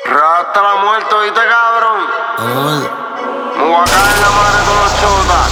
Hasta la muerte, ¿viste, cabrón? Me voy a caer en la madre con los chotas.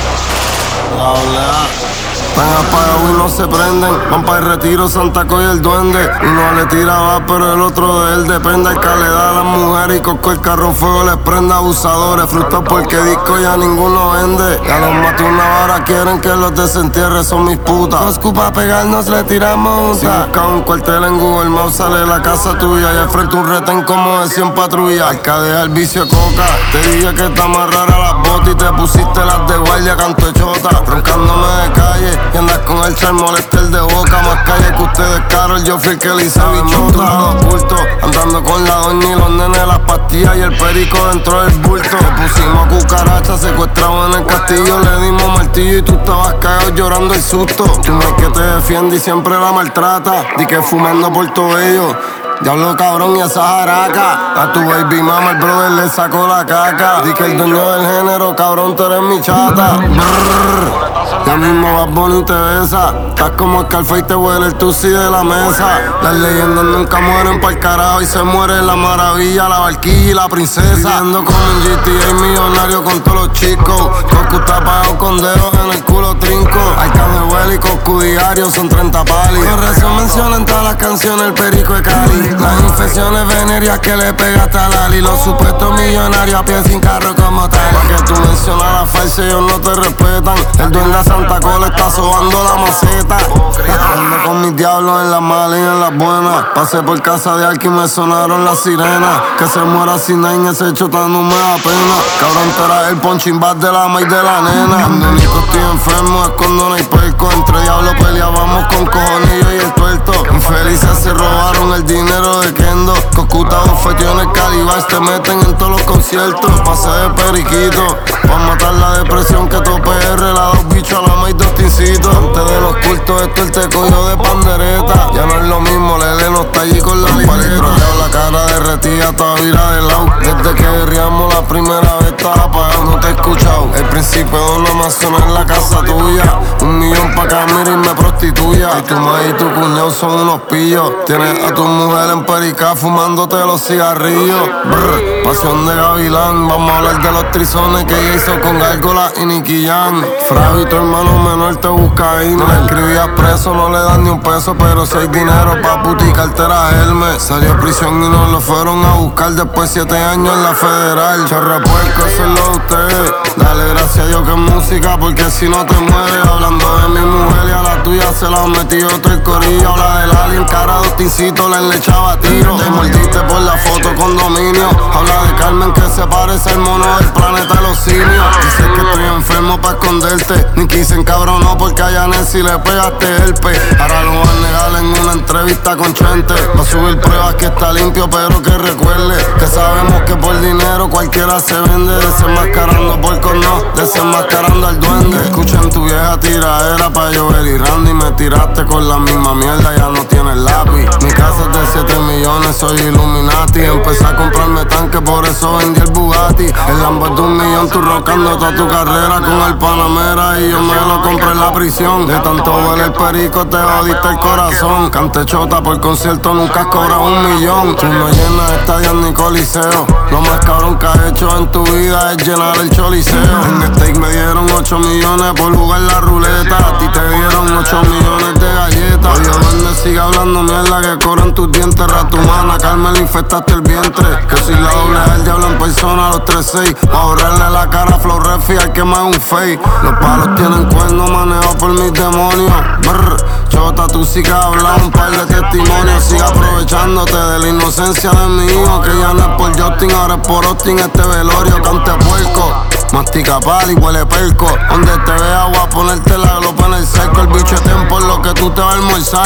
La oleada. Están apagados y no se prenden. Van para el retiro Santa Coy el duende. Uno le tira va, pero el otro de él depende. El que le da a las mujeres y Coco el carro en fuego les prende. Abusadores, frustrados porque disco ya ninguno vende. Ya los maté una vara, quieren que los desentierre, son mis putas. Coscu pa' pegarnos le tiramos. Si buscas un cuartel en Google Maps sale la casa tuya. Y al frente un retén como de 100 patrullas. Al que deja el vicio coca. Te dije que está más rara las botas y te pusiste las de guardia canto de chota. Roncándome de calle y andas con el char molester de boca. Más calle que ustedes, Carol, yo fui el que le hice bichota. Oculto, andando con la doña y los nenes, las pastillas y el perico dentro del bulto. Le pusimos cucaracha, secuestrado en el castillo. Le dimos martillo y tú estabas cagado llorando el susto. Tú no es que te defiende y siempre la maltrata. Di que fumando por todo ello. Diablo cabrón y esa jaraca. A tu baby mama el brother le sacó la caca. Di que el dueño del género, cabrón, tú eres mi chata. Brrr. Ya mismo vas bonito y te besa. Estás como Scarface y te huele el tusi de la mesa. Las leyendas nunca mueren pa'l carajo y se muere la maravilla, la barquilla y la princesa. Viviendo con un GTA millonario con todos los chicos. Coscu está pagado con dedos en el culo trinco. Arcángel Huele y Coscu diario son 30 palis. Por eso mencionan todas las canciones el perico de Cali. Las infecciones venéreas que le pegaste a Lali. Los supuestos millonarios a pie sin carro como tal. Pa' que tú mencionas la falsa ellos no te respetan. El duende de Santa Cola está sobando la maceta. Ando con mis diablos en las malas y en las buenas. Pasé por casa de Arky y me sonaron las sirenas. Que se muera sin nada en ese chota no me da pena. Cabrón, tú eras el punching bag de la ma y de la nena. Ando único, estoy enfermo, es cuando no hay perco. Entre diablos peleábamos con cojonillo y el tuerto. Infelices se robaron el dinero de Kendo. Cocuta bofeteó en el Calibash, te meten en todos los conciertos. Pasé de periquito, pa' matar la depresión que tope PR. La dos bichos a la ma y dos tincitos. Antes de los cultos esto él te cogió de pandereta. Ya no es lo mismo, Lele no está allí con la libreta. La cara derretida, toda vira de lado. Desde que guerreamos la primera vez estaba apagado, no te he escuchado. El principio de una mansión en la casa tuya. 1 millón pa' Camila y me prostituya. Y tu madre y tu cuñado son unos pillos. Tienes a tu mujer en perica fumándote los cigarrillos. Brr, pasión de gavilán. Vamos a hablar de los trizones que ella hizo con Gárgola y Nicky Jam. Fravi, tu hermano menor te busca ahí. No le escribías preso, no le dan ni un peso. Pero si hay dinero pa' puti y cartera Hermes. Salió a prisión y nos lo fueron a buscar. Después 7 años en la federal. Chorre puerco, eso es lo de ustedes. Dale gracias a Dios que es música, porque si no te mueres. Hablando de mi mujer y a la tuya se la han metido todo el corillo. Habla del alien, cara dos tincitos, le enlechaba tiro. Te mordiste por la foto condominio. Habla de Carmen que se parece al mono del planeta de los simios. Dices que estoy enfermo pa' esconderte. Ni quise encabronó porque a Yanet si le pegaste herpes. Ahora lo van a negar en una entrevista con Chente. Va a subir pruebas que está limpio, pero que recuerde que sabemos que por dinero cualquiera se vende. Desenmascarando porcos no, desenmascarando al duende. Escuchen tu vieja tiradera pa' llover y Randy. Me tiraste con la misma mierda, ya no tienes lápiz. Mi casa es de 7 millones, soy Illuminati. Empecé a comprarme tanque, por eso vendí el Bugatti. El Lambo es de 1 millón, tú rocando toda tu carrera con el Panamera. Y yo me lo compré en la prisión. De tanto huele el perico te jodiste el corazón. Cante chota por concierto, nunca has cobrado 1 millón. Tú no llenas estadios ni coliseo. Lo más cabrón que has hecho en tu vida es llenar el choliseo. En steak me dieron 8 millones por jugar la ruleta. A ti te dieron 8 millones de galletas. Oye, duende, sigue hablando mierda que corren tus dientes. Ratumana, Carmen, le infectaste el vientre. Que soy la doble del diablo en persona, los 3-6. Pa' borrarle la cara a Flow Refi al que más es un fake. Los palos tienen cuernos manejados por mis demonios. Brr, chota, tú sí que has hablado un par de testimonios. Sigue aprovechándote de la inocencia de mi hijo. Que ya no es por Justin, ahora es por Austin. Este velorio cante puerco. Mastica pal y huele perco. Donde te vea voy a ponerte la glopa en el cerco. El bicho es tiempo en lo que tú te vas a almorzar.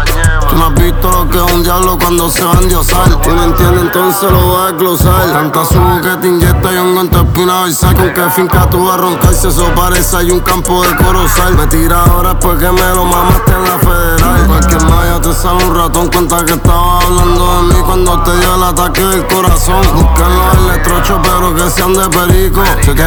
Tú no has visto lo que es un diablo cuando se va a endiosar. Tú no entiendes, entonces lo voy a desglosar. Tanta subo que te inyecta y un en tu espina dorsal. Con que finca tú vas a roncarse, eso parece hay un campo de corozal. Me tira ahora después que me lo mamaste en la federal. Cualquier malla te sale un ratón. Cuenta que estabas hablando de mí cuando te dio el ataque del corazón. Buscan los electrochos pero que sean de perico. Se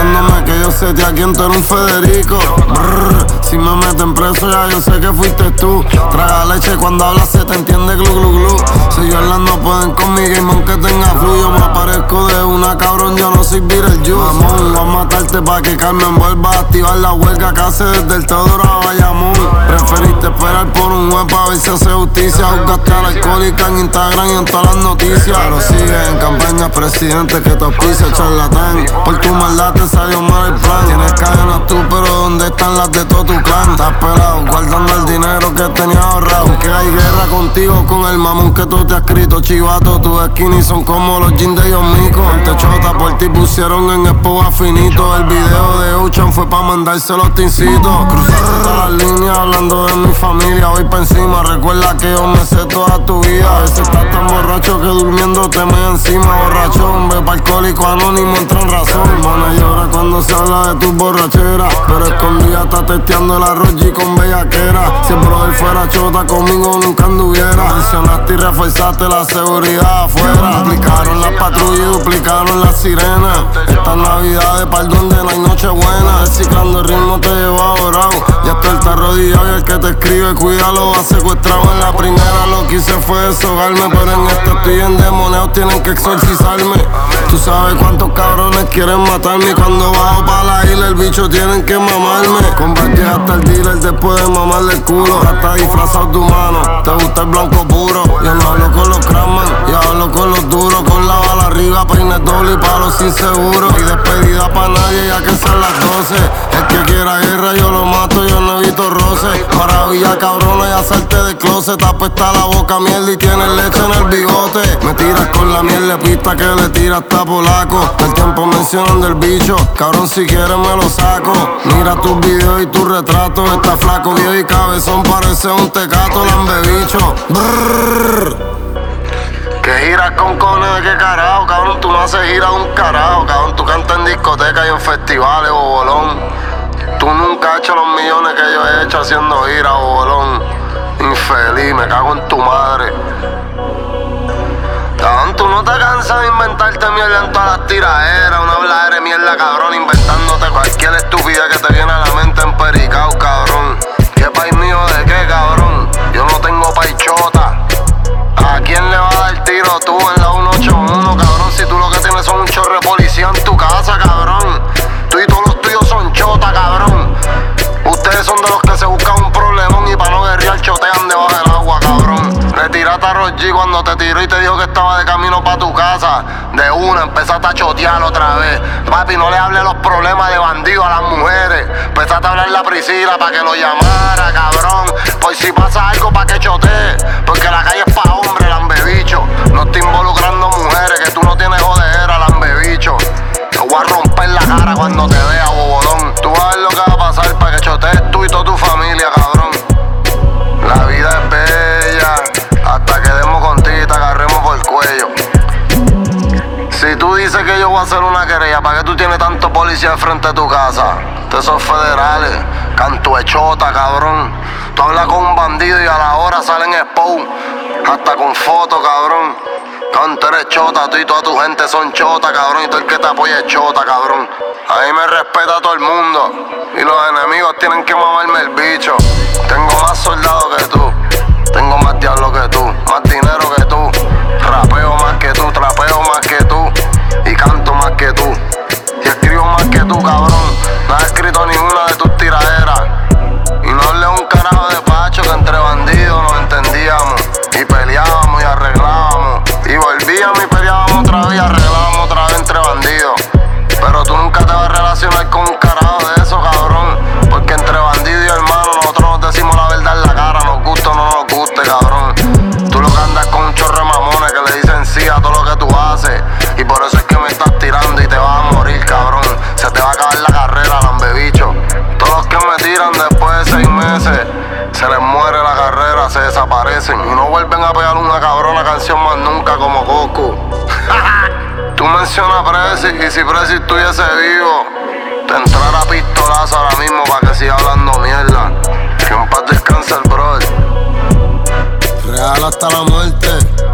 diciéndome que yo sé a quién tú eres un Federico. Brr, si me meten preso ya yo sé que fuiste tú. Traga leche cuando hablas se te entiende glu glu glu. Si yo no pueden con mi game aunque tenga flu. Yo me aparezco de una cabrón, yo no soy Beetle Juice. Mamón, voy a matarte pa' que Carmen vuelva a activar la huelga que hace desde el Teodoro a Bayamón. Preferiste esperar por un juez pa' ver si hace justicia. Juzgaste a la alcohólica en Instagram y en todas las noticias. Pero sigue en campaña presidente que te auspicia, charlatán. Por tu maldad te salió mal el plan. Tienes cadenas tú, pero ¿dónde están las de todo tu clan? Estás pelado, guardando el dinero que tenías ahorrado. Aunque hay guerra contigo con el mamón que tú te has escrito, chivato. Tus skinny son como los jeans de John Mico. Te chota por ti pusieron en esposa finito. El video de Ocean fue pa' mandárselo a Tincito. Cruzaste todas las líneas hablando de mi familia. Voy pa' encima, recuerda que yo me sé toda tu vida. A veces estás tan borracho que durmiendo te me encima. Borrachón, ve pa' alcohólico anónimo, entra en razón. Mona llora cuando se habla de tus borracheras, pero escondida está testeando el arroz G con bellaquera. Si el brother fuera chota conmigo nunca anduviera. Mencionaste y reforzaste la seguridad afuera. Aplicaron las patrullas y duplicaron las sirenas. Estas navidades pa'l donde no hay noche buena. Reciclando el ritmo te lleva ahorrado. Ya está el arrodillado y el que te escribe cuídalo va secuestrado. En la primera lo que hice fue deshogarme, pero en esta estoy endemoniado, tienen que exorcizarme. Tú sabes cuántos cabrones quieren matarme y cuando bajo pa' la isla el bicho tienen que mamarme. Convertí hasta el dealer después de mamarle el culo. Hasta disfrazado de humano, te gusta el blanco puro. Yo no hablo con los crackman, yo hablo con los duros. Con la bala arriba, peines doble y palos sin seguro. Y despedida pa' nadie ya que son las 12. El que quiera guerra yo lo mato, yo no evito roce. Maravilla cabrona, ya salte del closet. Apesta la boca mierda y tienes leche en el bigote. Me tiras con la miel de pista que le tira hasta polaco. El tiempo mencionan del bicho, cabrón si quieres me lo saco. Mira tus videos y tus retratos. Está flaco, viejo y cabezón, parece un tecato, lambebicho. Brrr. ¿Qué giras con cojones de qué carajo, cabrón? Tú no haces gira de un carajo, cabrón. Tú cantas en discotecas y en festivales, bobolón. Tú nunca has hecho los millones que yo he hecho haciendo gira, bobolón. Infeliz, me cago en tu madre. Cabrón, tú no te cansas de inventarte mierda en todas las tiraderas. Una habladera de mierda, cabrón, inventándote cualquier estupidez que te viene a la mente en Pericao, cabrón. ¿Qué país mío de qué, cabrón? Yo no tengo paichota. ¿A quién le va a dar tiro tú en la 181, cabrón? Si tú lo que tienes son un chorro de policía en tu casa, cabrón. Tú y todos los tuyos son chota, cabrón. Ustedes son de los que se buscan un problemón y para no guerrear chotean debajo del agua, cabrón. Le tiraste a Roger cuando te tiró y te dijo que estaba de camino para tu casa. De una empezaste a chotear otra vez. Papi, no le hables los problemas de bandido a las mujeres. Empezaste a hablarle a Priscila para que lo llamara, cabrón. Por si pasa algo para que chotee. Porque la calle es pa' hombre, lambebicho. No estoy involucrando mujeres, que tú no tienes jodera, lambebicho. Te voy a romper la cara cuando te vea, bobolón. Tú vas a ver lo que va a pasar para que chotees tú y toda tu familia, cabrón. La vida es bella hasta que demos contigo y te agarremos por el cuello. Si tú dices que yo voy a hacer una querella, ¿para qué tú tienes tanto policía frente a tu casa? Ustedes son federales, cantuechota, cabrón. Tú hablas con un bandido y a la hora salen expo, hasta con foto, cabrón. Tú eres chota, tú y toda tu gente son chota, cabrón. Y todo el que te apoya es chota, cabrón. A mí me respeta todo el mundo. Y los enemigos tienen que mamarme el bicho. Tengo más soldados que tú. Tengo más diablo que tú. Más dinero que tú. Rapeo más que tú. Trapeo más que tú. Y canto más que tú. Y escribo más que tú, cabrón. No has escrito ninguna de tus tiraderas. Y no hablé un carajo de pacho que entre bandidos nos entendíamos. Y peleábamos y arreglábamos. Y volvíamos y peleábamos otra vez y arreglábamos otra vez entre bandidos. Pero tú nunca te vas a relacionar con un carajo de eso, cabrón. Porque entre bandidos y hermanos nosotros nos decimos la verdad en la cara. Nos guste o no nos guste, cabrón. Tú lo que andas con un chorro de mamones que le dicen sí a todo lo que tú haces. Y por eso es que me estás tirando y te vas a morir, cabrón. Se te va a acabar la carrera, lambebicho. Todos los que me tiran después de 6 meses se les muere la carrera, se desaparecen y no vuelven a pegar una cabrona canción más nunca como Goku. Tú mencionas a Prezi y si Prezi estuviese vivo, te entrara pistolazo ahora mismo para que siga hablando mierda. Que en paz descanse el brother. Real hasta la muerte.